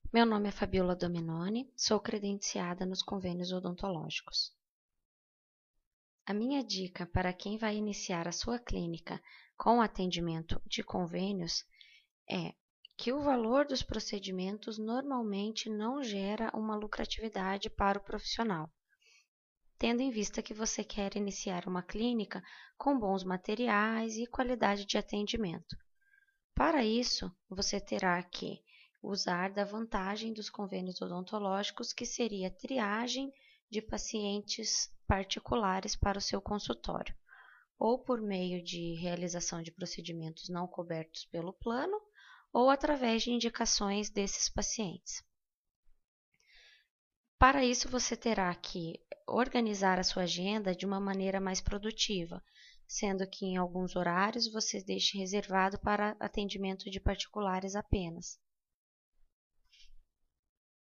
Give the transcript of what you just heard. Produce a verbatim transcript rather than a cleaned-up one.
Meu nome é Fabiola Dominoni, sou credenciada nos convênios odontológicos. A minha dica para quem vai iniciar a sua clínica com atendimento de convênios é que o valor dos procedimentos normalmente não gera uma lucratividade para o profissional, tendo em vista que você quer iniciar uma clínica com bons materiais e qualidade de atendimento. Para isso, você terá que usar da vantagem dos convênios odontológicos, que seria a triagem de pacientes particulares para o seu consultório, ou por meio de realização de procedimentos não cobertos pelo plano, ou através de indicações desses pacientes. Para isso, você terá que organizar a sua agenda de uma maneira mais produtiva, sendo que em alguns horários você deixe reservado para atendimento de particulares apenas.